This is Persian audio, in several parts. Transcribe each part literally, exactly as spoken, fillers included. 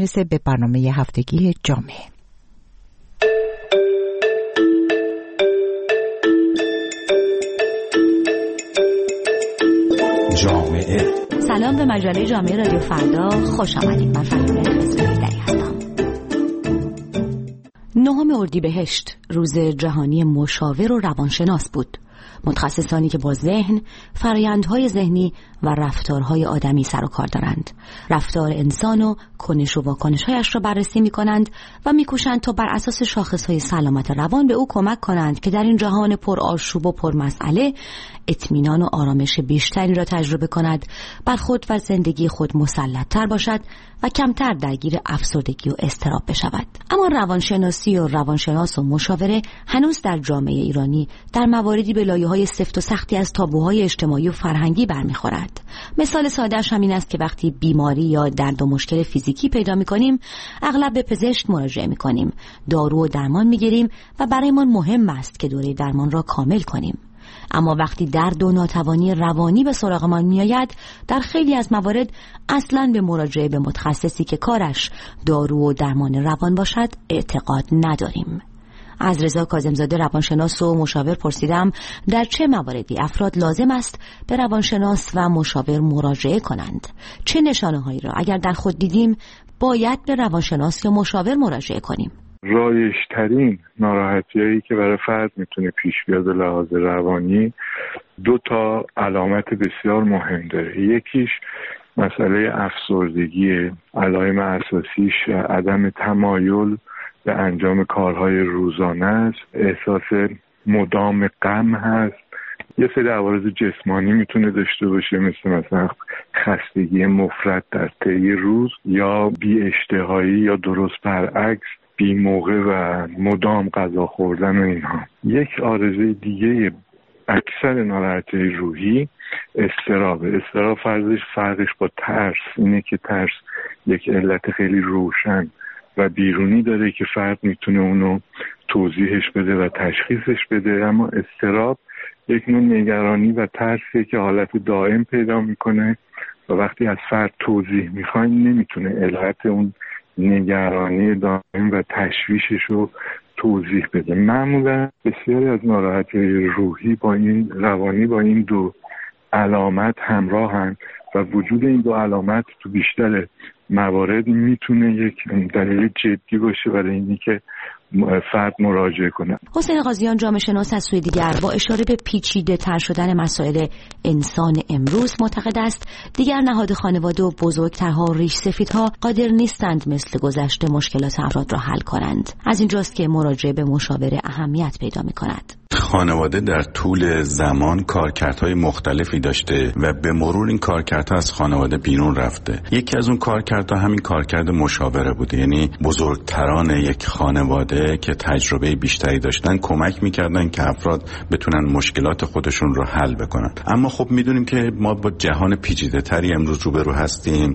میرسه به برنامه هفتگی جامعه. جامعه. سلام به مجله جامعه رادیو فردا، خوش آمدید. من فهیمه خزره‌ای هستم. نهم اردیبهشت روز جهانی مشاور و روانشناس بود. متخصصانی که با ذهن، فرآیندهای ذهنی و رفتارهای آدمی سر و کار دارند، رفتار انسان و کنش و واکنش‌هایش را بررسی می‌کنند و می‌کوشند تا بر اساس شاخص‌های سلامت روان به او کمک کنند که در این جهان پر آشوب و پر مسئله اطمینان و آرامش بیشتری را تجربه کند، بر خود و زندگی خود مسلط‌تر باشد و کمتر درگیر افسردگی و اضطراب بشود. اما روانشناسی و روانشناس و مشاوره هنوز در جامعه ایرانی در مواردی به لایه‌های سفت و سختی از تابوهای اجتماعی و فرهنگی برمیخورد. مثال ساده‌اش همین است که وقتی بیماری یا درد و مشکل فیزیکی پیدا می‌کنیم، اغلب به پزشک مراجعه می‌کنیم، دارو و درمان می‌گیریم و برایمان مهم است که دوره درمان را کامل کنیم. اما وقتی درد و ناتوانی روانی به سراغمان میآید، در خیلی از موارد اصلاً به مراجعه به متخصصی که کارش دارو و درمان روان باشد اعتقاد نداریم. از رضا کاظم‌زاده روانشناس و مشاور پرسیدم در چه مواردی افراد لازم است به روانشناس و مشاور مراجعه کنند. چه نشانه‌هایی را اگر در خود دیدیم باید به روانشناس یا مشاور مراجعه کنیم؟ رایج‌ترین ناراحتی‌هایی که برای فرد میتونه پیش بیاد به لحاظ روانی دو تا علامت بسیار مهم داره. یکیش مسئله افسردگی، علائم اساسیش عدم تمایل به انجام کارهای روزانه است، احساس مدام غم هست. یه سری عوارض جسمانی میتونه داشته باشه، مثل مثلا خستگی مفرط در طی روز یا بی اشتهایی یا درست برعکس بی موقع و مدام غذا خوردن و اینها. یک عارضه دیگه اکثر ناراحتی روحی اضطراب. اضطراب فرضش فرقش با ترس اینه که ترس یک علت خیلی روشن و بیرونی داره که فرد میتونه اونو توضیحش بده و تشخیصش بده، اما اضطراب یک نوع نگرانی و ترسیه که حالت دائم پیدا میکنه و وقتی از فرد توضیح میخواین نمیتونه علت اون نگرانی دائم و تشویشش رو توضیح بده. معمولا بسیاری از ناراحتی روحی با این روانی با این دو علامت همراهن و وجود این دو علامت تو بیشتر موارد میتونه یک دلیل جدی باشه برای اینی که فرد مراجعه کنه. حسین قاضیان جامعه شناس از سوی دیگر با اشاره به پیچیده تر شدن مسائل انسان امروز معتقد است دیگر نهاد خانواده و بزرگترها و ریش سفیدها قادر نیستند مثل گذشته مشکلات افراد را حل کنند. از اینجاست که مراجعه به مشاور اهمیت پیدا می کند. خانواده در طول زمان کارکردهای مختلفی داشته و به مرور این کارکردها از خانواده بیرون رفته. یکی از اون کارکردها همین کارکرد مشاوره بوده، یعنی بزرگتران یک خانواده که تجربه بیشتری داشتن کمک میکردن که افراد بتونن مشکلات خودشون رو حل بکنن. اما خب میدونیم که ما با جهان پیچیده تری امروز روبرو هستیم،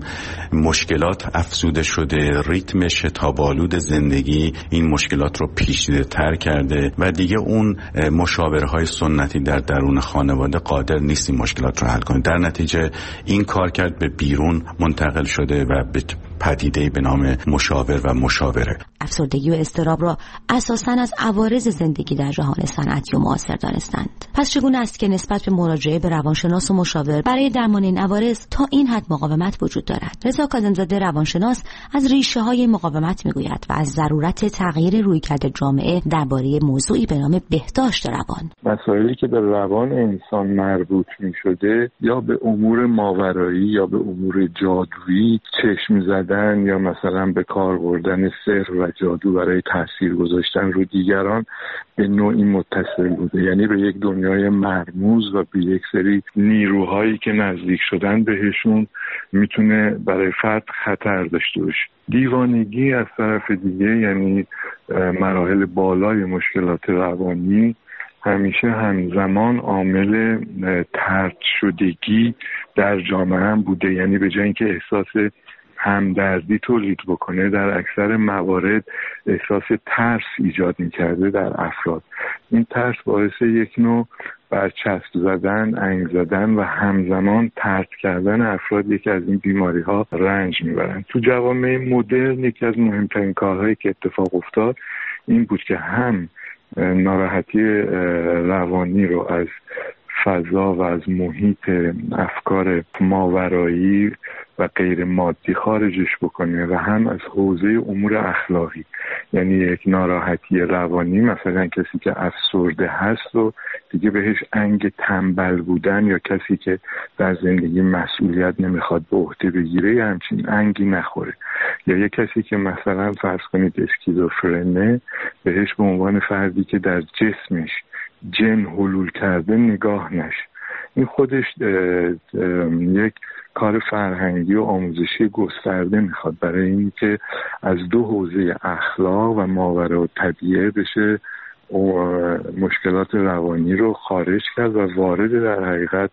مشکلات افزوده شده، ریتم شتاب‌آلود زندگی این مشکلات رو پیچیده تر کرده و دیگه اون مشاورهای سنتی در درون خانواده قادر نیست این مشکلات رو حل کنه. در نتیجه این کارکرد به بیرون منتقل شده و به پدیده‌ای به نام مشاور و مشاوره. افسردگی و اضطراب را اساساً از عوارض زندگی در جهان صنعتی و معاصر دانستند. پس چگونه است که نسبت به مراجعه به روانشناس و مشاور برای درمان این عوارض تا این حد مقاومت وجود دارد؟ رضا کاظم‌زاده روانشناس از ریشه‌های مقاومت میگوید و از ضرورت تغییر رویکرد جامعه درباره موضوعی به نام بهداشت روان. مسائلی که به روان انسان مربوط می‌شده یا به امور ماورایی یا به امور جادویی چشم زدن یا مثلا به کار بردن سحر و جادو برای تاثیر گذاشتن رو دیگران به نوعی متصل بوده، یعنی به یک دنیای مرموز و به یک سری نیروهایی که نزدیک شدن بهشون میتونه برای فرد خطر داشته باشه. دیوانگی از طرف دیگه، یعنی مراحل بالای مشکلات روانی، همیشه همزمان عامل طرد شدگی در جامعه هم بوده، یعنی به جای اینکه احساس همدردی تولید بکنه در اکثر موارد احساس ترس ایجاد می‌کرده در افراد. این ترس باعث یک نوع برچسب زدن، انگ زدن و همزمان طرد کردن افراد یکی از این بیماری ها رنج میبرن. تو جوامع مدرن یکی از مهمترین کارهایی که اتفاق افتاد این بود که هم ناراحتی روانی رو از فضا و از محیط افکار ماورایی و غیر مادی خارجش بکنه و هم از حوزه امور اخلاقی، یعنی یک ناراحتی روانی مثلا کسی که افسرده هست و دیگه بهش انگ تنبل بودن یا کسی که در زندگی مسئولیت نمیخواد به عهده بگیره یا همچین انگی نخوره، یا یک کسی که مثلا فرض کنید اسکیزوفرنه بهش به عنوان فردی که در جسمش جن حلول کرده نگاه نشه. این خودش یک کار فرهنگی و آموزشی گسترده میخواد برای این که از دو حوزه اخلاق و ماورا و طبیعه بشه و مشکلات روانی رو خارج کرد و وارد در حقیقت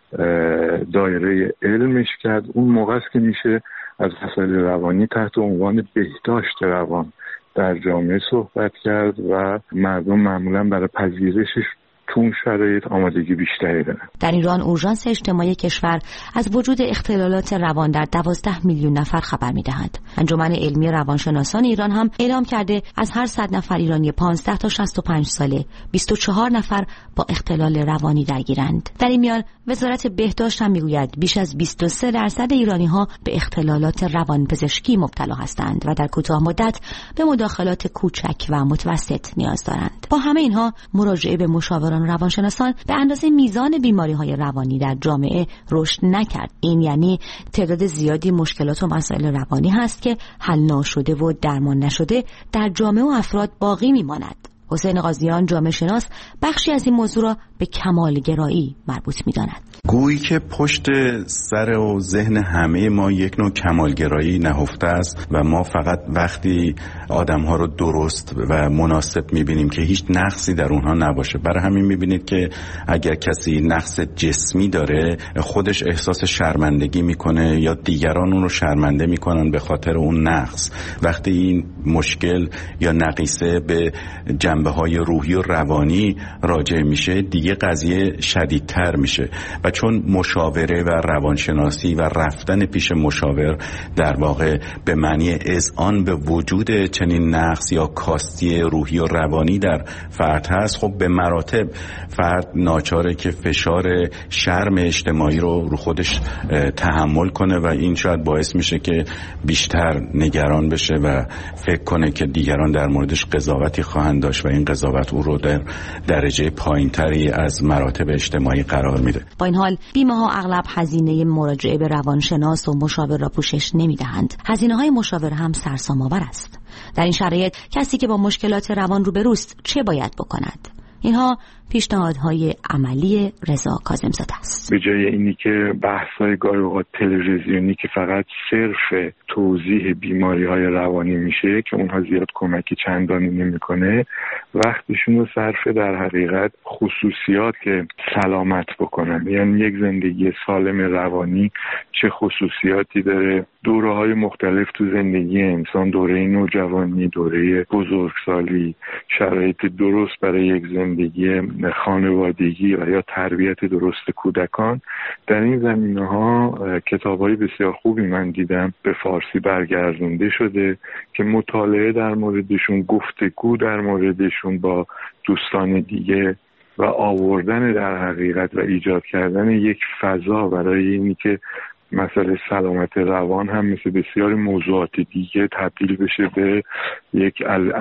دایره علمش کرد. اون موقع است که میشه از مسائل روانی تحت عنوان بهداشت روان در جامعه صحبت کرد و مردم معمولا برای پذیرشش تون شرایط آمادگی بیشتری دارن. در ایران اورژانس اجتماعی کشور از وجود اختلالات روان در دوازده میلیون نفر خبر می‌دهد. انجمن علمی روانشناسان ایران هم اعلام کرده از هر صد نفر ایرانی پانزده تا شصت و پنج ساله بیست و چهار نفر با اختلال روانی درگیرند. در این میان وزارت بهداشت هم میگوید بیش از بیست و سه درصد ایرانی‌ها به اختلالات روانپزشکی مبتلا هستند و در کوتاه مدت به مداخلات کوچک و متوسط نیاز دارند. با همه اینها مراجعه به مشاوران روانشناسان به اندازه میزان بیماری‌های روانی در جامعه رشد نکرد. این یعنی تعداد زیادی مشکلات و مسائل روانی هست که حل نشده و درمان نشده در جامعه و افراد باقی میماند. حسین قاضیان جامعه شناس بخشی از این موضوع را به کمالگرایی مربوط می‌داند. گویی که پشت سر و ذهن همه ما یک نوع کمالگرایی نهفته است و ما فقط وقتی آدم‌ها رو درست و مناسب می‌بینیم که هیچ نقصی در اونها نباشه. برای همین می‌بینید که اگر کسی نقص جسمی داره خودش احساس شرمندگی می‌کنه یا دیگران اون رو شرمنده می‌کنن به خاطر اون نقص. وقتی این مشکل یا نقیصه به جنبه‌های روحی و روانی راجع میشه دیگه قضیه شدیدتر میشه و چون مشاوره و روانشناسی و رفتن پیش مشاور در واقع به معنی اذعان به وجود چنین نقص یا کاستی روحی و روانی در فرد هست، خب به مراتب فرد ناچاره که فشار شرم اجتماعی رو رو خودش تحمل کنه و این شاید باعث میشه که بیشتر نگران بشه و فکر کنه که دیگران در موردش قضاوتی خواهند داشت و این قضاوت او رو در درجه پایینتری از مراتب اجتماعی قرار میده. با این حال بیمه ها اغلب هزینه مراجعه به روانشناس و مشاور را پوشش نمیدهند. هزینه های مشاور هم سرسام‌آور است. در این شرایط کسی که با مشکلات روان روبروست چه باید بکند؟ اینها پیشنهادهای عملی رضا کاظم‌زاده است. به جای اینی که بحث‌های گاهی اوقات تلویزیونی که فقط صرف توضیح بیماری‌های روانی میشه که اونها زیاد کمکی چندانی نمی‌کنه، وقتشون رو صرف در حقیقت خصوصیات که سلامت بکنن، یعنی یک زندگی سالم روانی چه خصوصیاتی داره، دوره‌های مختلف تو زندگی انسان، دوره نوجوانی، دوره بزرگسالی، شرایط درست برای یک زندگی خانوادگی و یا تربیت درست کودکان. در این زمینه‌ها کتاب‌های بسیار خوبی من دیدم به فارسی برگردونده شده که مطالعه در موردشون، گفتگو در موردشون با دوستان دیگه و آوردن در حقیقت و ایجاد کردن یک فضا برای اینی که مسئله سلامت روان هم مثل بسیاری موضوعات دیگه تبدیل بشه به یک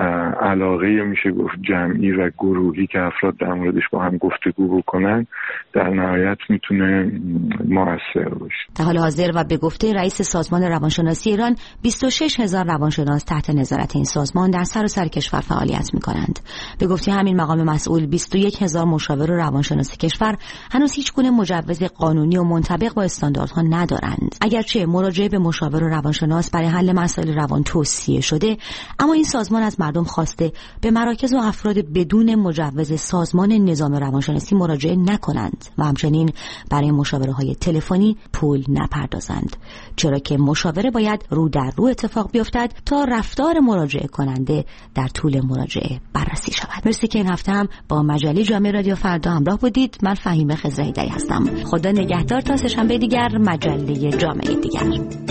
علاقه میشه گفت جمعی و گروهی که افراد در موردش با هم گفتگو بکنن، در نهایت میتونه موثر باشه. در حال حاضر و به گفته رئیس سازمان روانشناسی ایران بیست و شش هزار روانشناس تحت نظارت این سازمان در سراسر کشور فعالیت میکنند. به گفته همین مقام مسئول بیست و یک هزار مشاور و روانشناس کشور هنوز هیچ گونه مجوز قانونی و منطبق با استانداردها ندارند. دارند. اگرچه مراجعه به مشاور و روانشناس برای حل مسائل روان توصیه شده، اما این سازمان از مردم خواسته به مراکز و افراد بدون مجوز سازمان نظام روانشناسی مراجعه نکنند و همچنین برای مشاوره‌های تلفنی پول نپردازند، چرا که مشاوره باید رو در رو اتفاق بیفتد تا رفتار مراجعه کننده در طول مراجعه بررسی شود. مرسی که این هفته هم با مجله جامعه رادیو فردا همراه بودید. من فهیمه خضره‌ایدری هستم. خدا نگهدار تا سه‌شنبه دیگر مجله جامعه دیگر.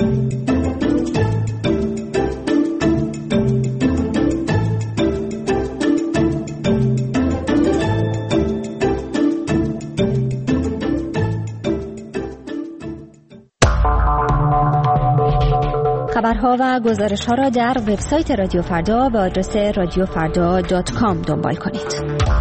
خبرها و گزارش‌ها را در وبسایت رادیو فردا به آدرس رادیو فردا دات کام دنبال کنید.